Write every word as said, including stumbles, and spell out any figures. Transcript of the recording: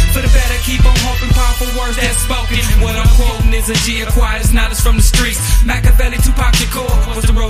For the better, keep on hoping, powerful words that's spoken. What I'm quoting is a G acquired, it's knowledge from the streets. Machiavelli, Tupac Shakur was the road